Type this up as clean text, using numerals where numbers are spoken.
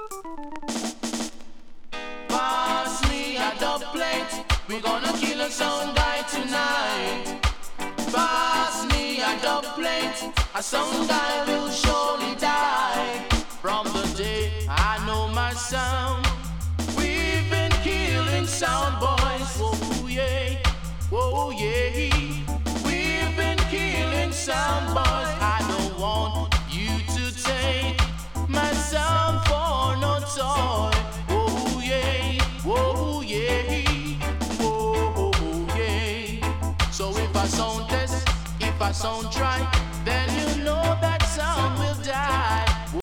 Pass me a dub plate. We gonna kill a sound guy tonight. Pass me a dub plate. A sound guy will surely die. From the day I know my sound, we've been killing sound boys. Whoa yeah, whoa yeah. We've been killing sound boys. I don't want you to take my sound for no toy. Whoa yeah, whoa yeah, whoa yeah. So if I sound test, if I sound try,